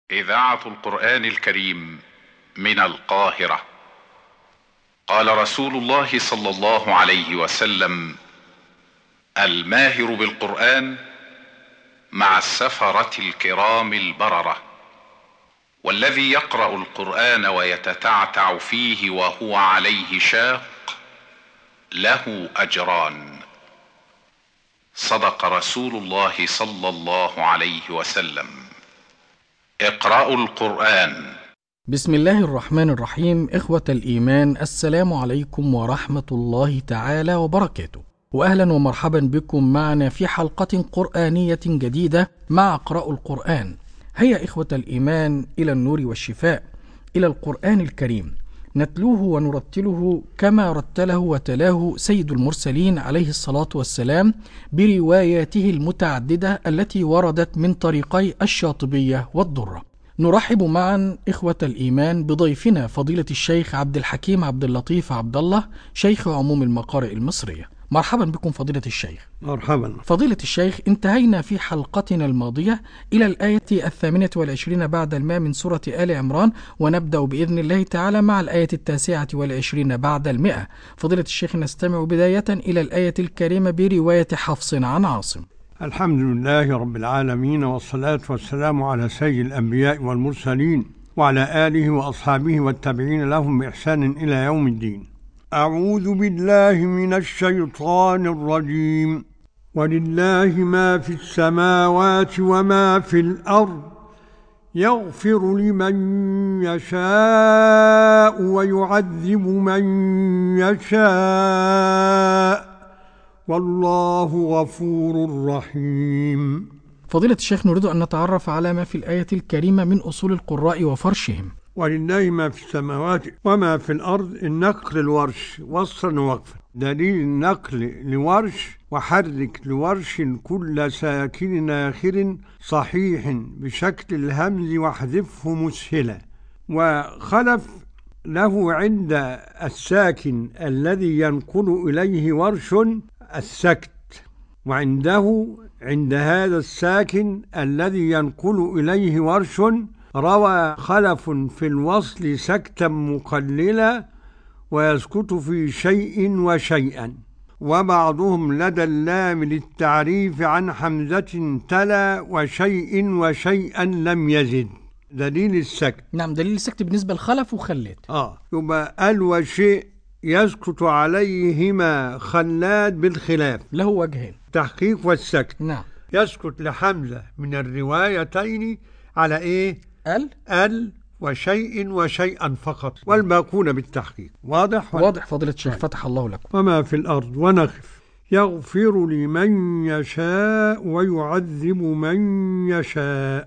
إذاعة القرآن الكريم من القاهرة. قال رسول الله صلى الله عليه وسلم: الماهر بالقرآن مع السفرة الكرام البررة، والذي يقرأ القرآن ويتتعتع فيه وهو عليه شاق له أجران. صدق رسول الله صلى الله عليه وسلم. اقرأوا القرآن. بسم الله الرحمن الرحيم. إخوة الإيمان، السلام عليكم ورحمة الله تعالى وبركاته، وأهلا ومرحبا بكم معنا في حلقة قرآنية جديدة مع اقرأوا القرآن. هيا إخوة الإيمان إلى النور والشفاء، إلى القرآن الكريم، نتلوه ونرتله كما رتله وتلاه سيد المرسلين عليه الصلاة والسلام برواياته المتعددة التي وردت من طريقي الشاطبية والضرة. نرحب معا إخوة الإيمان بضيفنا فضيلة الشيخ عبد الحكيم عبد اللطيف عبد الله، شيخ عموم المقارئ المصرية. مرحبا بكم فضيلة الشيخ. مرحبا فضيلة الشيخ، انتهينا في حلقتنا الماضية إلى الآية 28 بعد 100 من سورة آل عمران، ونبدأ بإذن الله تعالى مع الآية 29 بعد 100. فضيلة الشيخ، نستمع بداية إلى الآية الكريمة برواية حفص عن عاصم. الحمد لله رب العالمين، والصلاة والسلام على سيد الأنبياء والمرسلين وعلى آله وأصحابه والتابعين لهم بإحسان إلى يوم الدين. أعوذ بالله من الشيطان الرجيم. ولله ما في السماوات وما في الأرض، يغفر لمن يشاء ويعذب من يشاء، والله غفور رحيم. فضيلة الشيخ، نريد أن نتعرف على ما في الآية الكريمة من أصول القراء وفرشهم. ولله ما في السماوات وما في الأرض، النقل الورش وصلا ووقفا. دليل النقل لورش: وحرك لورش كل ساكن ناخر صحيح بشكل الهمز واحذفه مسهلا. وخلف له عند الساكن الذي ينقل إليه ورش السكت، وعنده عند هذا الساكن الذي ينقل إليه ورش روى خلف في الوصل سكتا مقللا ويسكت في شيء وشيئا. وبعضهم لدى اللام للتعريف عن حمزة تلا وشيء وشيئا لم يزد. دليل السكت. نعم، دليل السكت بالنسبة لخلف وخلاد. يبقى قال وشيء يسكت عليهما خلاد بالخلاف، له وجهين: تحقيق والسكت. نعم. يسكت لحمزة من الروايتين على ايه؟ ال وشيء وشيئا فقط، والباقون بالتحقيق. واضح فضيلة الشيخ، فتح الله لكم. وما في الأرض ونخف: يغفر لمن يشاء ويعذب من يشاء.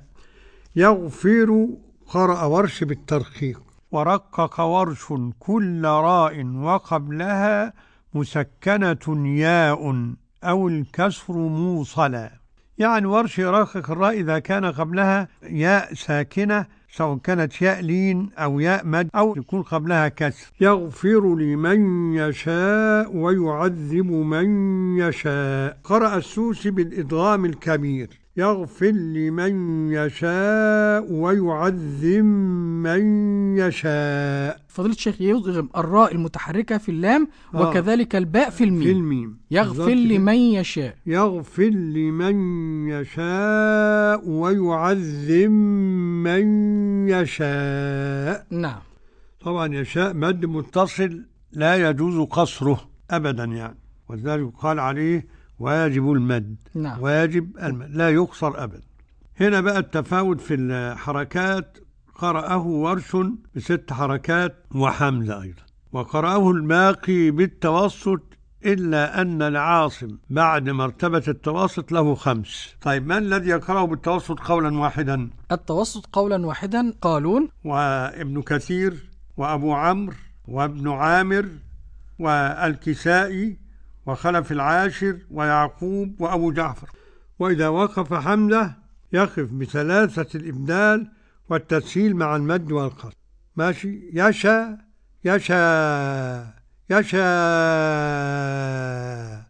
يغفر قرأ ورش بالترقيق، ورقق ورش كل راء وقبلها مسكنة ياء أو الكسر موصلا. يعني ورش يرقق الراء إذا كان قبلها ياء ساكنة، سواء كانت ياء لين أو ياء مد أو يكون قبلها كسر. يغفر لمن يشاء ويعذب من يشاء. قرأ السوسي بالإدغام الكبير: يغفر لمن يشاء ويعذب من يشاء. فضيلة الشيخ، يضغم الراء المتحركة في اللام وكذلك الباء في الميم. يغفر لمن يشاء. يغفر لمن يشاء ويعذب من يشاء. نعم. طبعا يشاء مد متصل لا يجوز قصره أبدا يعني، ولذلك قال عليه واجب المد. نعم. واجب المد لا يقصر أبدا. هنا بقى التفاوت في الحركات: قرأه ورش ب6 حركات وحمزة أيضا، وقرأه الباقي بالتوسط، إلا أن العاصم بعد مرتبة التوسط له 5. طيب، من الذي يقرأه بالتوسط قولا واحدا؟ التوسط قولا واحدا قالون وابن كثير وأبو عمرو وابن عامر والكسائي وخلف العاشر ويعقوب وأبو جعفر. وإذا وقف حمزة يقف ب3 الإبدال والتسهيل مع المد والقصر. ماشي. يشاء يشاء يشاء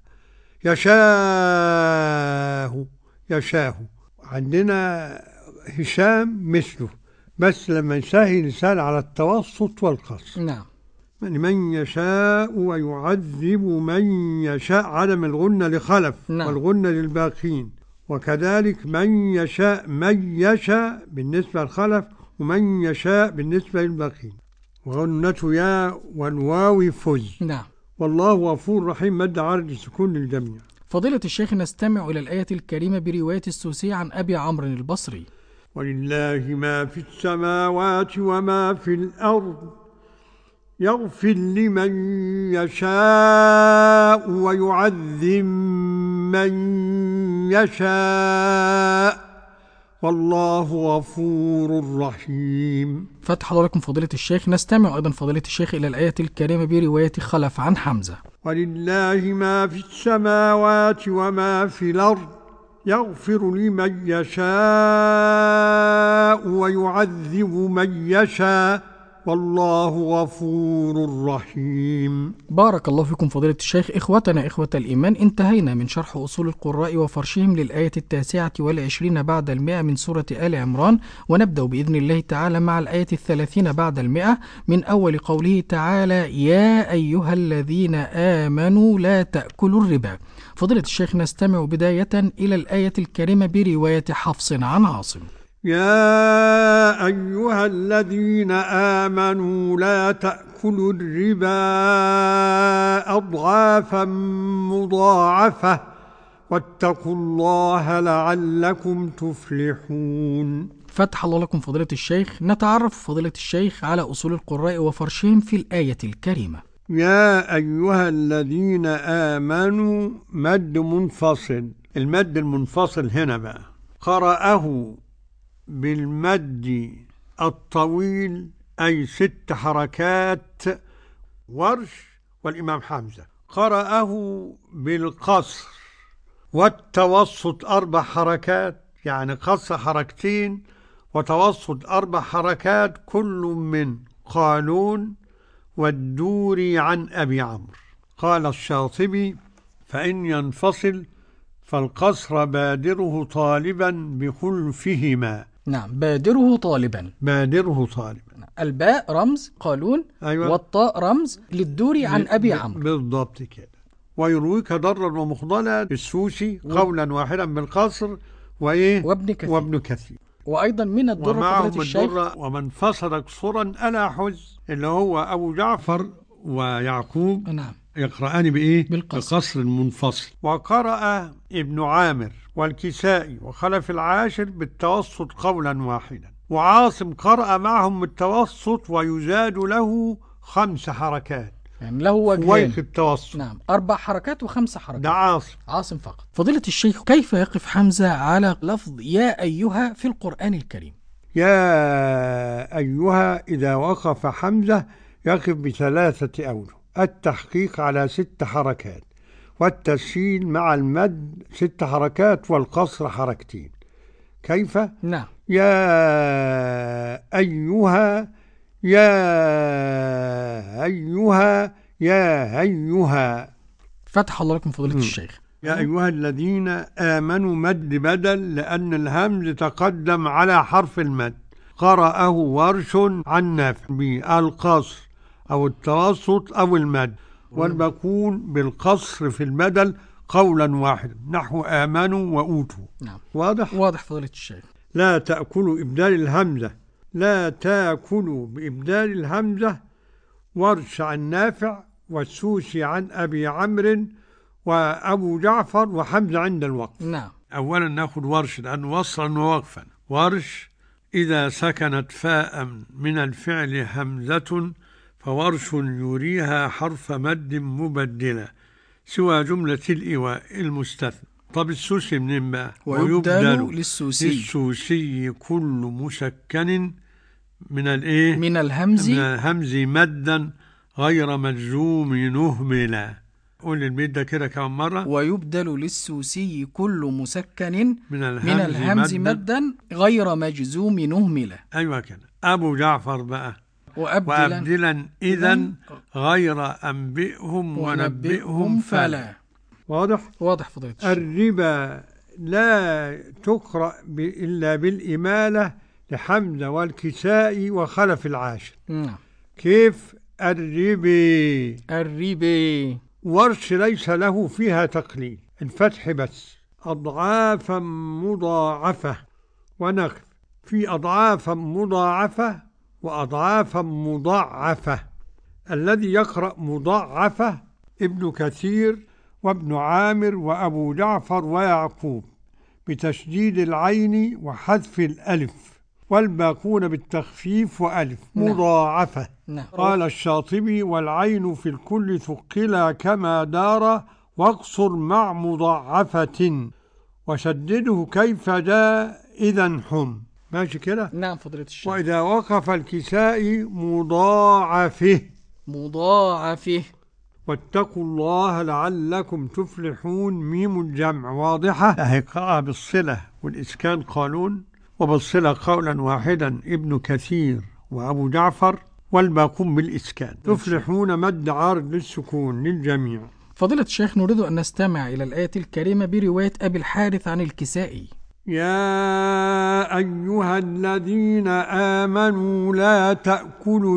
يشاء يشاء. عندنا هشام مثله بس لما يسهل يسهل على التوسط والقصر. نعم. من يشاء ويعذب من يشاء، عدم الغنة لخلف. نعم. والغنة للباقين. وكذلك من يشاء بالنسبة للخلف، ومن يشاء بالنسبة للباقين. وغنة يا والواو فز. نعم. والله غفور رحيم، مد عارض السكون للجميع. فضيلة الشيخ، نستمع إلى الآية الكريمة برواية السوسي عن أبي عمرو البصري. ولله ما في السماوات وما في الأرض، يغفر لمن يشاء ويعذب من يشاء، والله غفور رحيم. فتح الله لكم فضيلة الشيخ. نستمع أيضا فضيلة الشيخ إلى الآية الكريمة برواية خلف عن حمزة. ولله ما في السماوات وما في الأرض، يغفر لمن يشاء ويعذب من يشاء، والله غفور رحيم. بارك الله فيكم فضيلة الشيخ. إخوتنا إخوة الإيمان، انتهينا من شرح أصول القراء وفرشهم للآية 29 بعد 100 من سورة آل عمران، ونبدأ بإذن الله تعالى مع الآية 30 بعد 100 من أول قوله تعالى: يا أيها الذين آمنوا لا تأكلوا الربا. فضيلة الشيخ، نستمع بداية إلى الآية الكريمة برواية حفص عن عاصم. يا أيها الذين آمنوا لا تأكلوا الربا أضعافا مضاعفة، واتقوا الله لعلكم تفلحون. فتح الله لكم فضيلة الشيخ. نتعرف فضيلة الشيخ على أصول القراء وفرشهم في الآية الكريمة. يا أيها الذين آمنوا مد منفصل. المد المنفصل هنا بقى قرأه بالمد الطويل أي 6 حركات ورش والإمام حمزة. قرأه بالقصر والتوسط 4 حركات، يعني قصر 2 حركات وتوسط 4 حركات، كل من قالون والدوري عن أبي عمرو. قال الشاطبي: فإن ينفصل فالقصر بادره طالبا بخلفهما. نعم، بادره طالبا. بادره طالبا. الباء رمز قالون. أيوة. والطاء رمز للدوري عن أبي عمرو. بالضبط كده. ويرويك ضرا ومخضلا بالسوسي قولا واحدا بالقصر وابن كثير. وأيضا من الدرة ومعهم الدرة ومن فصل قصرا ألا حز، اللي هو أبو جعفر ويعقوب. نعم. يقرأان بالقصر المنفصل. وقرأ ابن عامر والكسائي وخلف العاشر بالتوسط قولا واحدا. وعاصم قرأ معهم بالتوسط ويزاد له 5 حركات، يعني له وجهين. ويخ التوسط. نعم، 4 حركات و5 حركات. ده عاصم فقط. فضيلة الشيخ، كيف يقف حمزة على لفظ يا أيها في القرآن الكريم؟ يا أيها إذا وقف حمزة يقف ب3 أوجه: التحقيق على 6 حركات، والتسهيل مع المد 6 حركات، والقصر 2 حركات. كيف؟ نعم. يا أيها يا أيها يا أيها. فتح الله لكم فضيلة الشيخ. يا أيها الذين آمنوا مد بدل، لأن الهمز تقدم على حرف المد. قرأه ورش عن نافع بالقصر أو التوسط أو المد، والباقون بالقصر في البدل قولا واحدا، نحو آمنوا وأوتوا. نعم. واضح فضيلة الشيخ. لا تأكلوا إبدال الهمزة، لا تأكلوا بإبدال الهمزة. ورش عن نافع والسوسي عن أبي عمرو وأبو جعفر وحمزة عند الوقف. نعم. أولا نأخذ ورش لأنه وصلا ووقفا. ورش: إذا سكنت فاء من الفعل همزة فورش يريها حرف مد مبدلة سوى جملة الإيواء المستثنى. طب السوسي منين بقى؟ ويبدل للسوسي كل مسكن من الهمز مدا غير مجزوم نهملا. قول البيت ده كده كمان مرة. ويبدل للسوسي كل مسكن من الهمز مدا غير مجزوم نهملا. أيوة كده. أبو جعفر بقى: وأبدلا إذن غير أنبئهم ونبئهم فلا. واضح فضيلة الشيخ. الربا لا تقرأ إلا بالإمالة لحمزة والكسائي وخلف العاشر. نعم. كيف؟ الربي. الربي. ورش ليس له فيها تقليل، الفتح بس. أضعافا مضاعفة، ونقف في أضعافا مضاعفة وأضعافا مضاعفة. الذي يقرأ مضاعفة ابن كثير وابن عامر وأبو جعفر ويعقوب بتشديد العين وحذف الألف، والباقون بالتخفيف وألف. مضاعفة. قال الشاطبي: والعين في الكل ثقلا كما دار، واقصر مع مضاعفة، وشدده كيف جاء إذا حم. ماشي كده؟ نعم فضيلة الشيخ. وإذا وقف الكسائي مضاعفه. مضاعفه. واتقوا الله لعلكم تفلحون. ميم الجمع واضحة، هيقرأها بالصلة والإسكان قانون، وبالصلة قولا واحدا ابن كثير وأبو جعفر، والباقون بالإسكان. تفلحون مد عارض للسكون للجميع. فضيلة الشيخ، نريد أن نستمع إلى الآية الكريمة برواية أبي الحارث عن الكسائي. يا أيها الذين آمنوا لا تأكلوا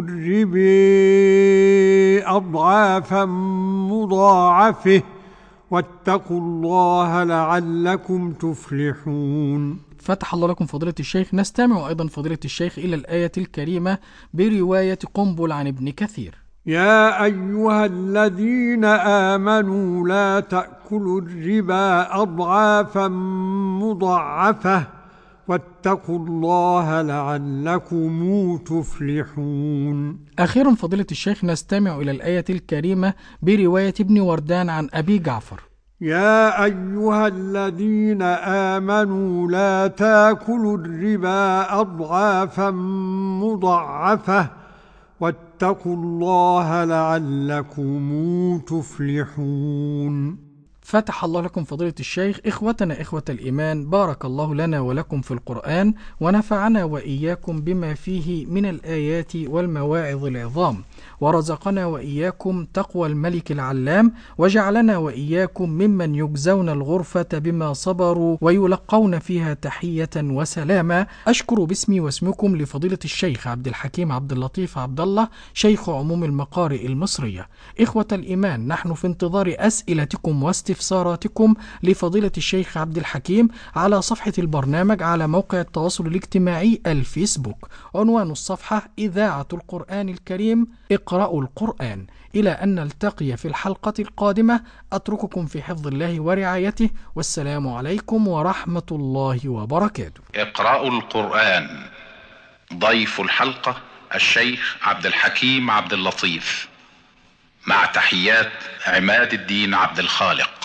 الربا أضعافا مضاعفة، واتقوا الله لعلكم تفلحون. فتح الله لكم فضيلة الشيخ. نستمع أيضا فضيلة الشيخ إلى الآية الكريمة برواية قنبل عن ابن كثير. يا أيها الذين آمنوا لا تأكلوا الربا أضعافا مضاعفة، واتقوا الله لعلكم تفلحون. أخيرا فضيلة الشيخ نستمع إلى الآية الكريمة برواية ابن وردان عن أبي جعفر. يا أيها الذين آمنوا لا تأكلوا الربا أضعافا مضاعفة، واتقوا الله لعلكم تفلحون. فتح الله لكم فضيلة الشيخ. إخوتنا إخوة الإيمان، بارك الله لنا ولكم في القرآن، ونفعنا وإياكم بما فيه من الآيات والمواعظ العظام، ورزقنا وإياكم تقوى الملك العلام، وجعلنا وإياكم ممن يجزون الغرفة بما صبروا ويلقون فيها تحية وسلاما. أشكر باسمي واسمكم لفضيلة الشيخ عبد الحكيم عبد اللطيف عبد الله، شيخ عموم القارئ المصرية. إخوة الإيمان، نحن في انتظار أسئلتكم واستفساراتكم لفضيلة الشيخ عبد الحكيم على صفحة البرنامج على موقع التواصل الاجتماعي الفيسبوك. عنوان الصفحة: إذاعة القرآن الكريم، اقرأوا القرآن. إلى أن نلتقي في الحلقة القادمة، أترككم في حفظ الله ورعايته، والسلام عليكم ورحمة الله وبركاته. اقرأوا القرآن. ضيف الحلقة الشيخ عبد الحكيم عبد اللطيف، مع تحيات عماد الدين عبد الخالق.